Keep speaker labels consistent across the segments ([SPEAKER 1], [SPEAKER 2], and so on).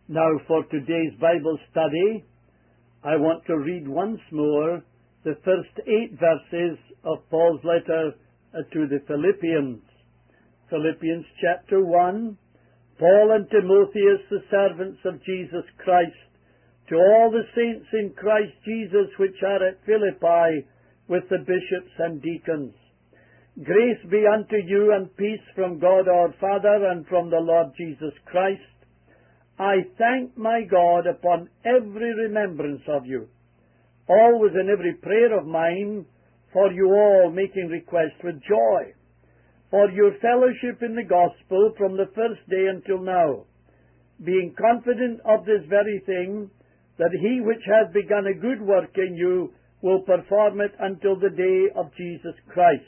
[SPEAKER 1] Now for today's Bible study, I want to read once more the first 8 verses of Paul's letter to the Philippians. Philippians chapter 1, Paul and Timotheus, the servants of Jesus Christ, to all the saints in Christ Jesus which are at Philippi, with the bishops and deacons. Grace be unto you and peace from God our Father and from the Lord Jesus Christ. I thank my God upon every remembrance of you, always in every prayer of mine, for you all, making request with joy, for your fellowship in the gospel from the first day until now, being confident of this very thing, that he which hath begun a good work in you will perform it until the day of Jesus Christ.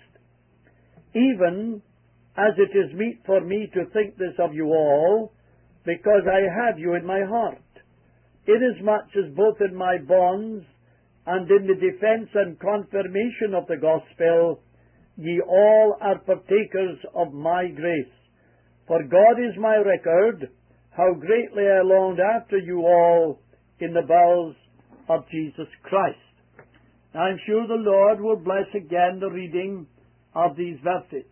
[SPEAKER 1] Even as it is meet for me to think this of you all, because I have you in my heart, inasmuch as both in my bonds and in the defense and confirmation of the gospel, ye all are partakers of my grace. For God is my record, how greatly I longed after you all in the bowels of Jesus Christ. Now I'm sure the Lord will bless again the reading of these verses.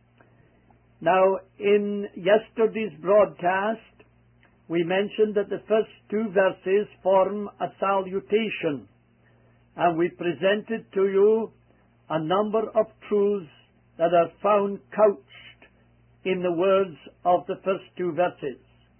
[SPEAKER 1] Now, in yesterday's broadcast, we mentioned that the first 2 verses form a salutation, and we presented to you a number of truths that are found couched in the words of the first 2 verses.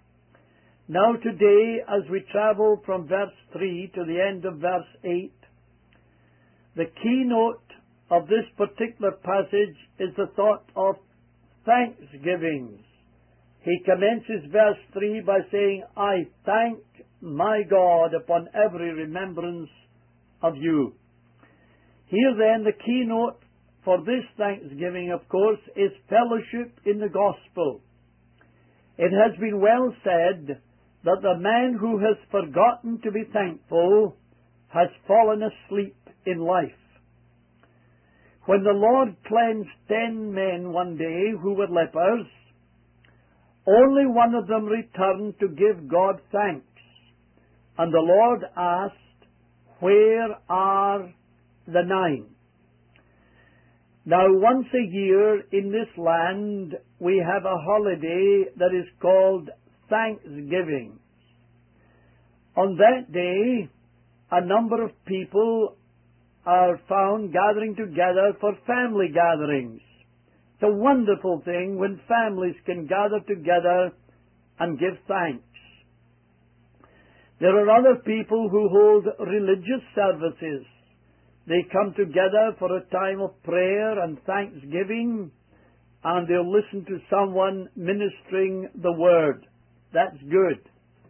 [SPEAKER 1] Now today, as we travel from verse 3 to the end of verse 8, the keynote of this particular passage is the thought of thanksgivings. He commences verse 3 by saying, I thank my God upon every remembrance of you. Here then, the keynote for this thanksgiving, of course, is fellowship in the gospel. It has been well said that the man who has forgotten to be thankful has fallen asleep in life. When the Lord cleansed 10 men one day who were lepers, only one of them returned to give God thanks. And the Lord asked, where are the 9? Now, once a year in this land, we have a holiday that is called Thanksgiving. On that day, a number of people are found gathering together for family gatherings. It's a wonderful thing when families can gather together and give thanks. There are other people who hold religious services. They come together for a time of prayer and thanksgiving, and they'll listen to someone ministering the word. That's good.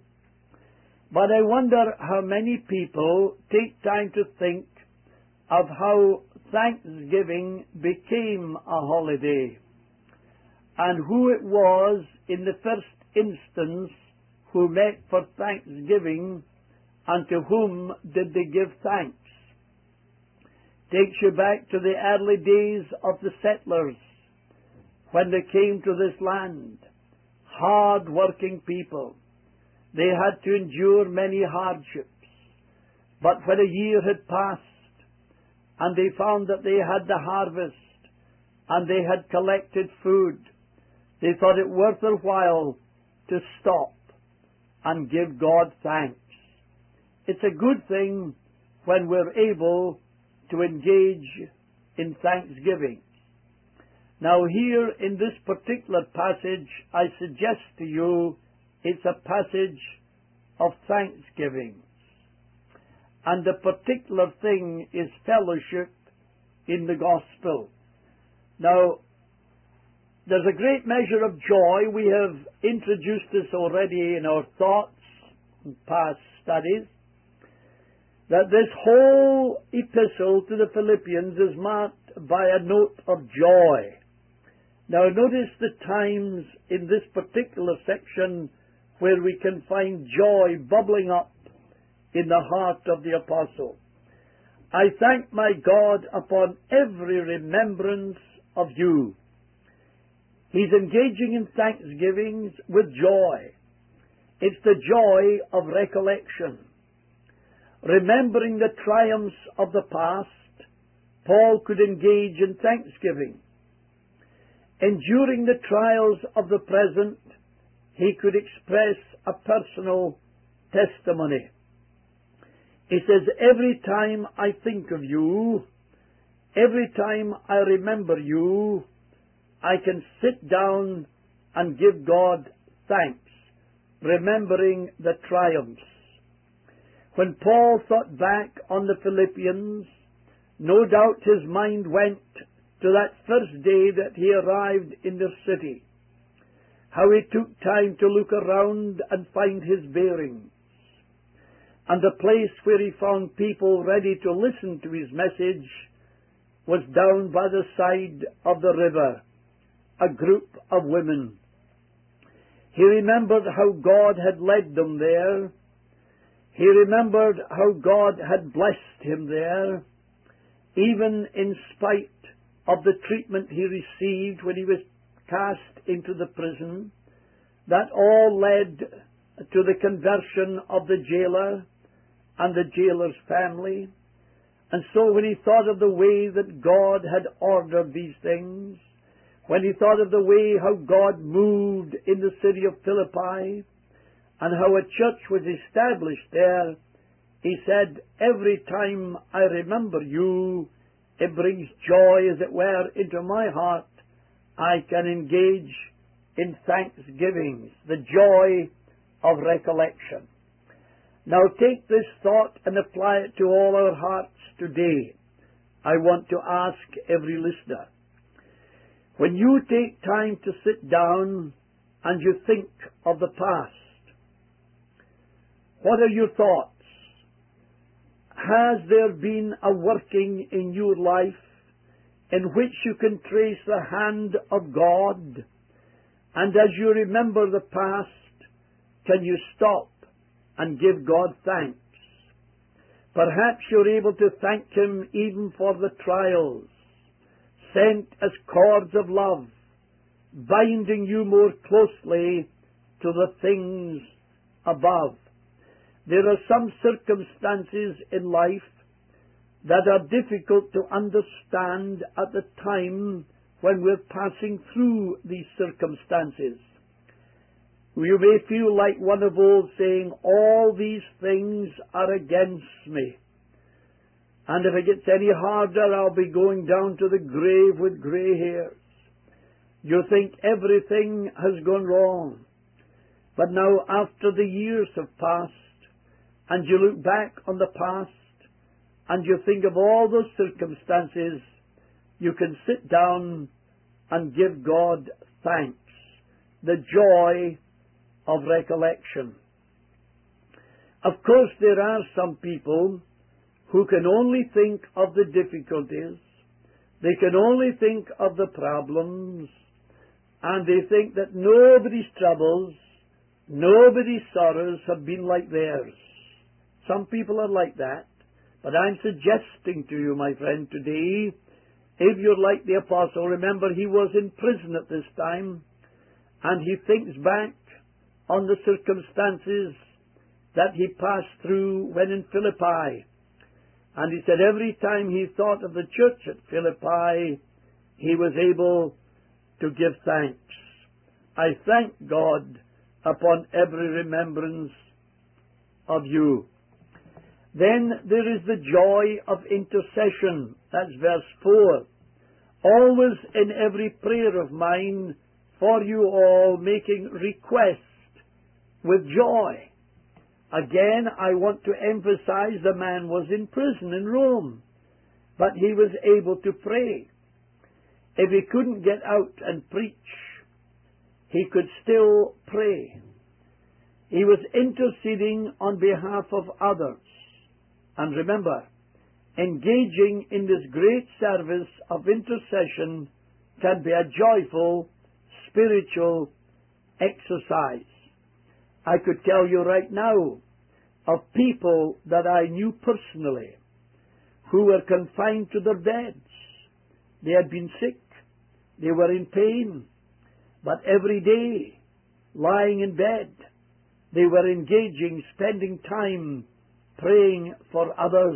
[SPEAKER 1] But I wonder how many people take time to think of how Thanksgiving became a holiday, and who it was in the first instance who met for Thanksgiving, and to whom did they give thanks. Takes you back to the early days of the settlers, when they came to this land. Hard-working people. They had to endure many hardships. But when a year had passed, and they found that they had the harvest, and they had collected food, they thought it worth their while to stop and give God thanks. It's a good thing when we're able to engage in thanksgiving. Now here in this particular passage, I suggest to you it's a passage of thanksgiving. And the particular thing is fellowship in the gospel. Now, there's a great measure of joy. We have introduced this already in our thoughts in past studies, that this whole epistle to the Philippians is marked by a note of joy. Now, notice the times in this particular section where we can find joy bubbling up in the heart of the apostle. I thank my God upon every remembrance of you. He's engaging in thanksgivings with joy. It's the joy of recollection. Remembering the triumphs of the past, Paul could engage in thanksgiving. Enduring the trials of the present, he could express a personal testimony. He says, every time I think of you, every time I remember you, I can sit down and give God thanks, remembering the triumphs. When Paul thought back on the Philippians, no doubt his mind went to that first day that he arrived in the city, how he took time to look around and find his bearings, and the place where he found people ready to listen to his message was down by the side of the river, a group of women. He remembered how God had led them there. He remembered how God had blessed him there, even in spite of the treatment he received when he was cast into the prison. That all led to the conversion of the jailer and the jailer's family. And so when he thought of the way that God had ordered these things, when he thought of the way how God moved in the city of Philippi, and how a church was established there, he said, every time I remember you, it brings joy, as it were, into my heart. I can engage in thanksgivings, the joy of recollection. Now take this thought and apply it to all our hearts today. I want to ask every listener, when you take time to sit down and you think of the past, what are your thoughts? Has there been a working in your life in which you can trace the hand of God? And as you remember the past, can you stop and give God thanks? Perhaps you're able to thank Him even for the trials, sent as cords of love, binding you more closely to the things above. There are some circumstances in life that are difficult to understand at the time when we're passing through these circumstances. You may feel like one of old saying, all these things are against me. And if it gets any harder, I'll be going down to the grave with grey hairs. You think everything has gone wrong. But now, after the years have passed, and you look back on the past, and you think of all those circumstances, you can sit down and give God thanks, the joy of recollection. Of course, there are some people who can only think of the difficulties, they can only think of the problems, and they think that nobody's troubles, nobody's sorrows have been like theirs. Some people are like that, but I'm suggesting to you, my friend, today, if you're like the apostle, remember he was in prison at this time, and he thinks back on the circumstances that he passed through when in Philippi. And he said every time he thought of the church at Philippi, he was able to give thanks. I thank God upon every remembrance of you. Then there is the joy of intercession. That's verse 4. Always in every prayer of mine for you all, making request with joy. Again, I want to emphasize the man was in prison in Rome, but he was able to pray. If he couldn't get out and preach, he could still pray. He was interceding on behalf of others. And remember, engaging in this great service of intercession can be a joyful, spiritual exercise. I could tell you right now of people that I knew personally who were confined to their beds. They had been sick. They were in pain. But every day, lying in bed, They were engaging, spending time praying for others.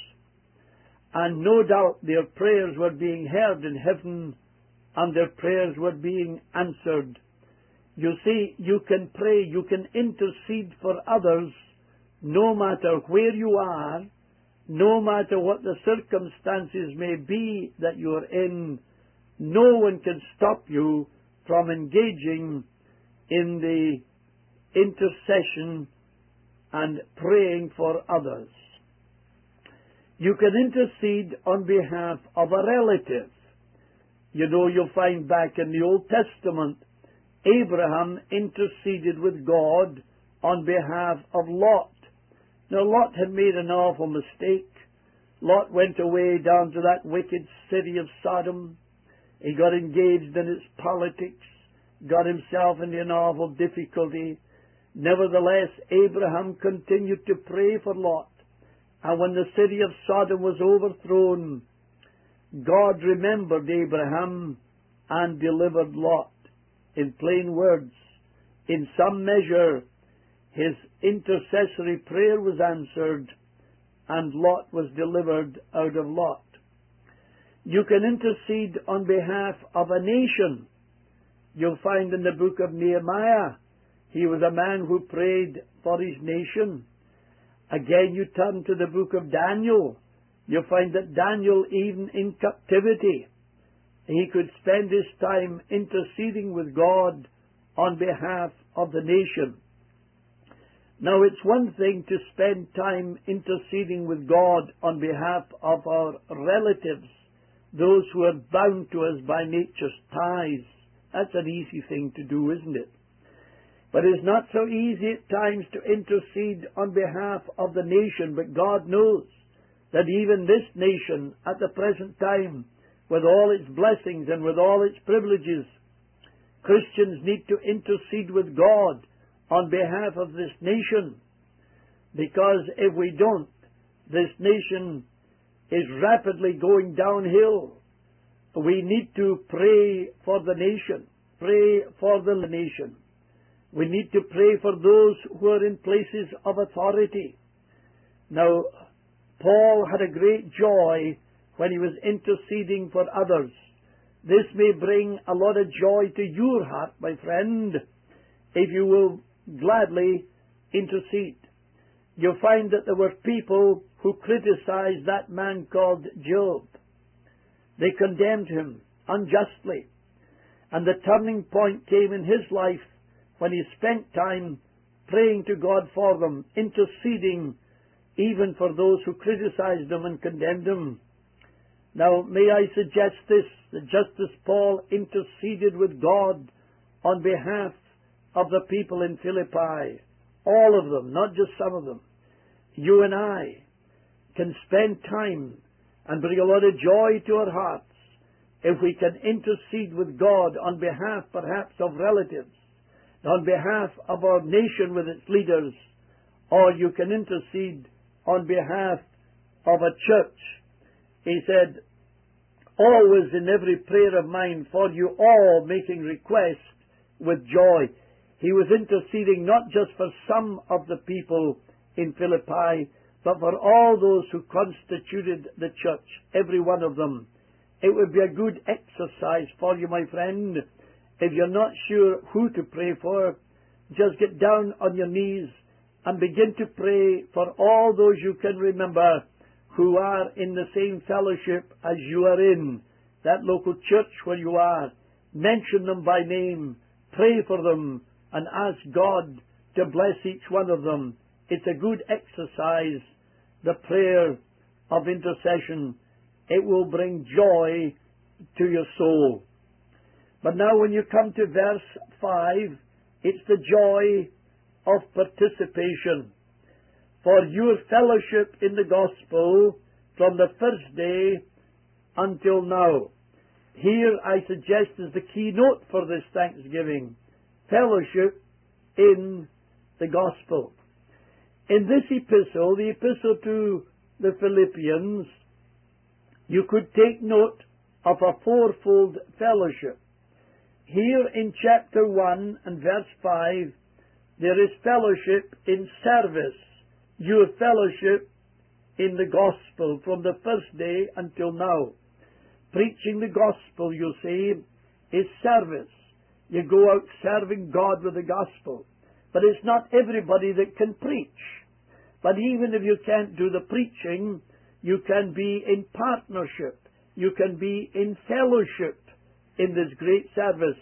[SPEAKER 1] And no doubt their prayers were being heard in heaven, and their prayers were being answered. You see, you can pray, you can intercede for others, no matter where you are, no matter what the circumstances may be that you are in. No one can stop you from engaging in the intercession and praying for others. You can intercede on behalf of a relative. You know, you'll find back in the Old Testament, Abraham interceded with God on behalf of Lot. Now, Lot had made an awful mistake. Lot went away down to that wicked city of Sodom. He got engaged in its politics, got himself into an awful difficulty. Nevertheless, Abraham continued to pray for Lot. And when the city of Sodom was overthrown, God remembered Abraham and delivered Lot. In plain words, in some measure, his intercessory prayer was answered, and Lot was delivered out of Lot. You can intercede on behalf of a nation. You'll find in the book of Nehemiah, he was a man who prayed for his nation. Again, you turn to the book of Daniel. You find that Daniel, even in captivity, he could spend his time interceding with God on behalf of the nation. Now, it's one thing to spend time interceding with God on behalf of our relatives, those who are bound to us by nature's ties. That's an easy thing to do, isn't it? But it's not so easy at times to intercede on behalf of the nation. But God knows that even this nation, at the present time, with all its blessings and with all its privileges, Christians need to intercede with God on behalf of this nation. Because if we don't, this nation is rapidly going downhill. We need to pray for the nation. Pray for the nation. We need to pray for those who are in places of authority. Now, Paul had a great joy when he was interceding for others. This may bring a lot of joy to your heart, my friend, if you will gladly intercede. You'll find that there were people who criticized that man called Job. They condemned him unjustly. And the turning point came in his life when he spent time praying to God for them, interceding even for those who criticized him and condemned him. Now, may I suggest this, that just as Paul interceded with God on behalf of the people in Philippi, all of them, not just some of them, you and I can spend time and bring a lot of joy to our hearts if we can intercede with God on behalf perhaps of relatives, on behalf of our nation with its leaders, or you can intercede on behalf of a church. He said, always in every prayer of mine for you all making request with joy. He was interceding not just for some of the people in Philippi, but for all those who constituted the church, every one of them. It would be a good exercise for you, my friend. If you're not sure who to pray for, just get down on your knees and begin to pray for all those you can remember who are in the same fellowship as you are in, that local church where you are. Mention them by name, pray for them, and ask God to bless each one of them. It's a good exercise, the prayer of intercession. It will bring joy to your soul. But now when you come to verse 5, it's the joy of participation. For your fellowship in the gospel from the first day until now. Here, I suggest, is the keynote for this Thanksgiving. Fellowship in the gospel. In this epistle, the epistle to the Philippians, you could take note of a fourfold fellowship. Here in chapter 1 and verse 5, There is fellowship in service. Your fellowship in the gospel from the first day until now. Preaching the gospel, you see, is service. You go out serving God with the gospel. But it's not everybody that can preach. But even if you can't do the preaching, you can be in partnership. You can be in fellowship in this great service.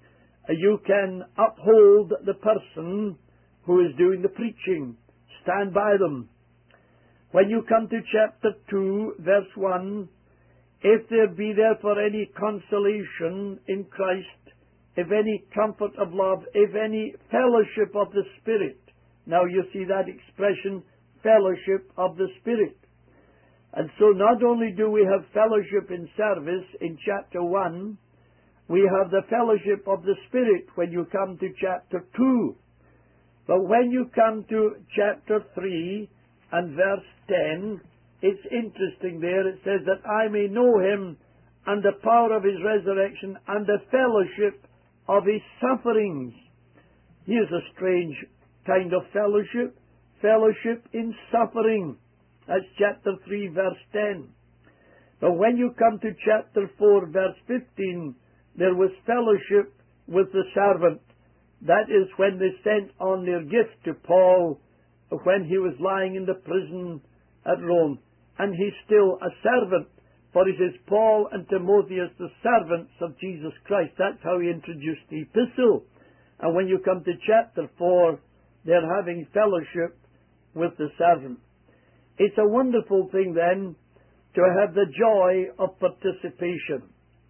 [SPEAKER 1] You can uphold the person who is doing the preaching. Stand by them. When you come to chapter 2, verse 1, if there be therefore any consolation in Christ, if any comfort of love, if any fellowship of the Spirit. Now you see that expression, fellowship of the Spirit. And so not only do we have fellowship in service in chapter 1, we have the fellowship of the Spirit when you come to chapter 2. But when you come to chapter 3 and verse 10, it's interesting there. It says that I may know him and the power of his resurrection and the fellowship of his sufferings. Here's a strange kind of fellowship. Fellowship in suffering. That's chapter 3, verse 10. But when you come to chapter 4, verse 15, there was fellowship with the servant. That is when they sent on their gift to Paul when he was lying in the prison at Rome. And he's still a servant, for he says, Paul and Timotheus, the servants of Jesus Christ. That's how he introduced the epistle. And when you come to chapter 4, they're having fellowship with the servant. It's a wonderful thing then to have the joy of participation,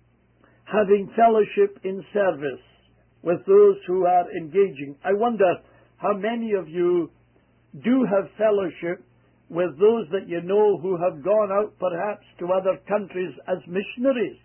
[SPEAKER 1] having fellowship in service with those who are engaging. I wonder how many of you do have fellowship with those that you know who have gone out perhaps to other countries as missionaries?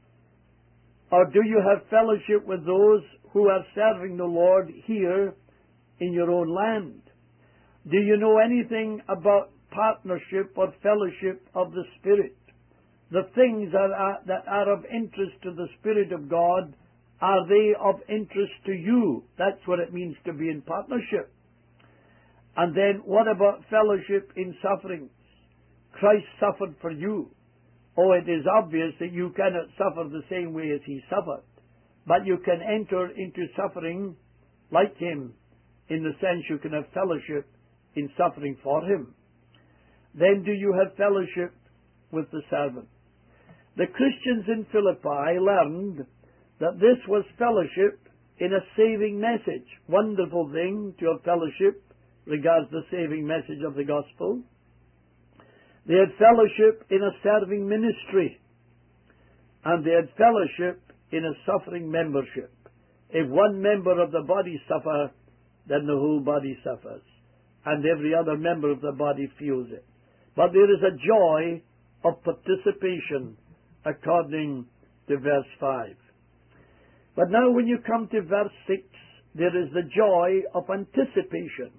[SPEAKER 1] Or do you have fellowship with those who are serving the Lord here in your own land? Do you know anything about partnership or fellowship of the Spirit? The things that are of interest to the Spirit of God, are they of interest to you? That's what it means to be in partnership. And then what about fellowship in sufferings? Christ suffered for you. Oh, it is obvious that you cannot suffer the same way as he suffered. But you can enter into suffering like him, in the sense you can have fellowship in suffering for him. Then do you have fellowship with the servant? The Christians in Philippi learned that this was fellowship in a saving message. Wonderful thing to have fellowship regards the saving message of the gospel. They had fellowship in a serving ministry, and they had fellowship in a suffering membership. If one member of the body suffers, then the whole body suffers, and every other member of the body feels it. But there is a joy of participation according to verse 5. But now when you come to verse 6, there is the joy of anticipation.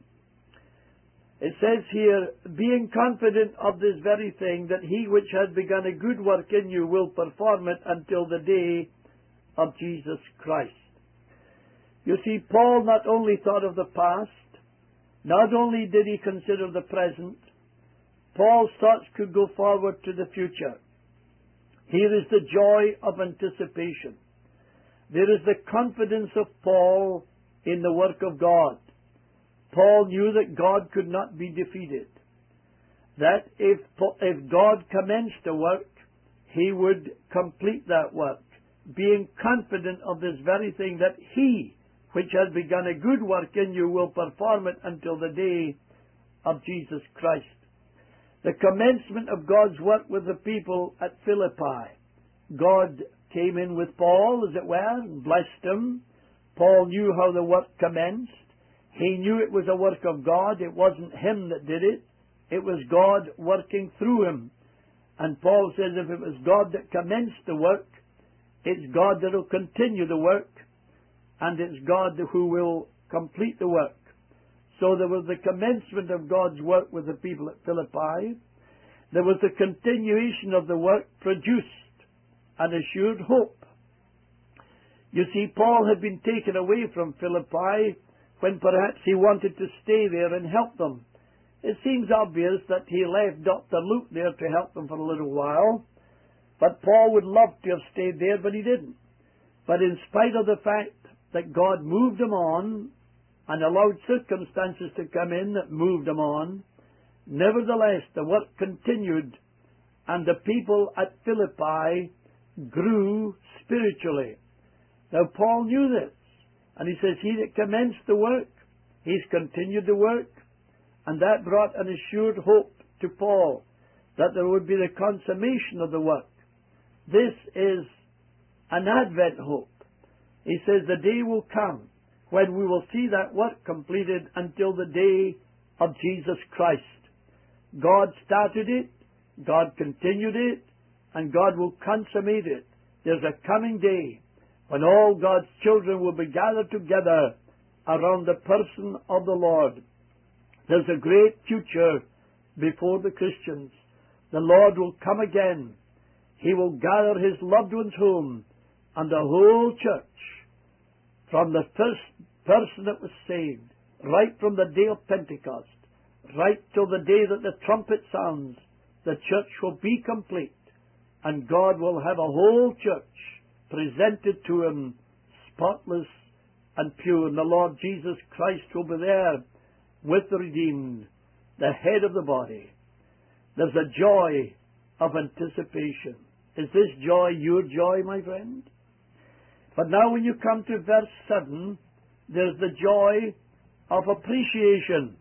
[SPEAKER 1] It says here, being confident of this very thing, that he which has begun a good work in you will perform it until the day of Jesus Christ. You see, Paul not only thought of the past, not only did he consider the present, Paul's thoughts could go forward to the future. Here is the joy of anticipation. There is the confidence of Paul in the work of God. Paul knew that God could not be defeated. That if God commenced a work, he would complete that work, being confident of this very thing, that he which has begun a good work in you will perform it until the day of Jesus Christ. The commencement of God's work with the people at Philippi. God came in with Paul, as it were, and blessed him. Paul knew how the work commenced. He knew it was a work of God. It wasn't him that did it. It was God working through him. And Paul says if it was God that commenced the work, it's God that will continue the work, and it's God who will complete the work. So there was the commencement of God's work with the people at Philippi. There was the continuation of the work, produced an assured hope. You see, Paul had been taken away from Philippi when perhaps he wanted to stay there and help them. It seems obvious that he left Dr. Luke there to help them for a little while, but Paul would love to have stayed there, but he didn't. But in spite of the fact that God moved him on and allowed circumstances to come in that moved him on, nevertheless the work continued, and the people at Philippi grew spiritually. Now Paul knew this, and he says, he that commenced the work, he's continued the work, and that brought an assured hope to Paul that there would be the consummation of the work. This is an Advent hope. He says the day will come when we will see that work completed until the day of Jesus Christ. God started it, God continued it, and God will consummate it. There's a coming day when all God's children will be gathered together around the person of the Lord. There's a great future before the Christians. The Lord will come again. He will gather his loved ones home, and the whole church, from the first person that was saved, right from the day of Pentecost, right till the day that the trumpet sounds, the church will be complete, and God will have a whole church presented to him, spotless and pure, and the Lord Jesus Christ will be there with the redeemed, the head of the body. There's a joy of anticipation. Is this joy your joy, my friend? But now when you come to verse 7, there's the joy of appreciation.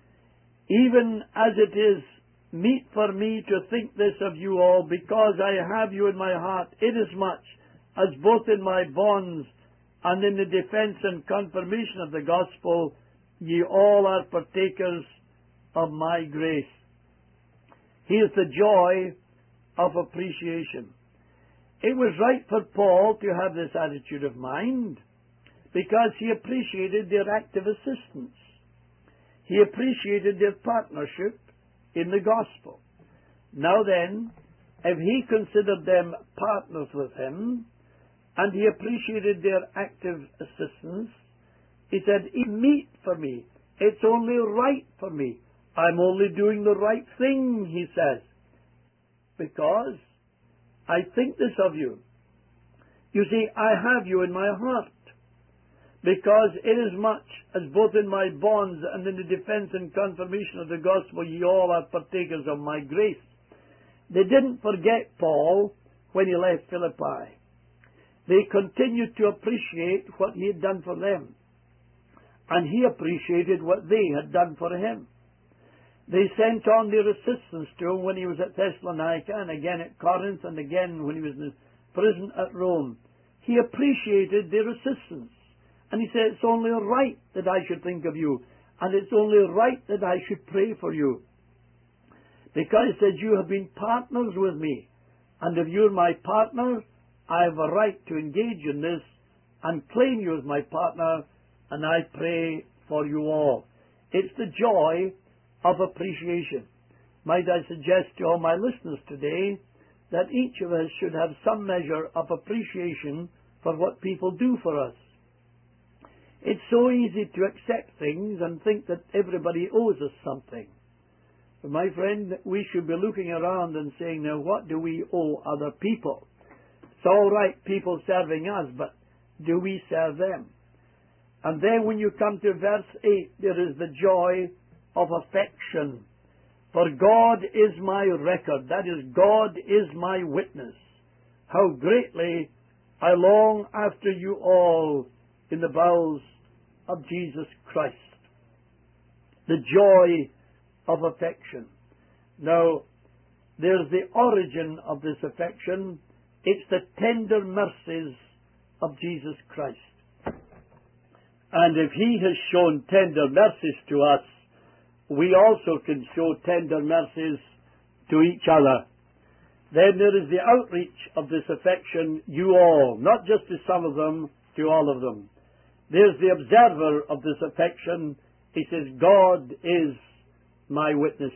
[SPEAKER 1] Even as it is meet for me to think this of you all, because I have you in my heart, inasmuch as both in my bonds and in the defense and confirmation of the gospel, ye all are partakers of my grace. Here's the joy of appreciation. It was right for Paul to have this attitude of mind because he appreciated their active assistance. He appreciated their partnership in the gospel. Now then, if he considered them partners with him, and he appreciated their active assistance, he said, "It's meet for me. It's only right for me. I'm only doing the right thing," he says, "because I think this of you. You see, I have you in my heart, because inasmuch as both in my bonds and in the defense and confirmation of the gospel ye all are partakers of my grace." They didn't forget Paul when he left Philippi. They continued to appreciate what he had done for them, and he appreciated what they had done for him. They sent on their assistance to him when he was at Thessalonica, and again at Corinth, and again when he was in prison at Rome. He appreciated their assistance, and he said, "It's only right that I should think of you, and it's only right that I should pray for you. Because," he said, "you have been partners with me, and if you're my partner, I have a right to engage in this and claim you as my partner, and I pray for you all." It's the joy of appreciation. Might I suggest to all my listeners today that each of us should have some measure of appreciation for what people do for us. It's so easy to accept things and think that everybody owes us something. But my friend, we should be looking around and saying, now what do we owe other people? It's all right, people serving us, but do we serve them? And then when you come to verse 8, there is the joy of affection. For God is my record, that is, God is my witness, how greatly I long after you all in the bowels of Jesus Christ. The joy of affection. Now, there's the origin of this affection. It's the tender mercies of Jesus Christ. And if He has shown tender mercies to us, we also can show tender mercies to each other. Then there is the outreach of this affection, you all, not just to some of them, to all of them. There's the observer of this affection. He says, God is my witness.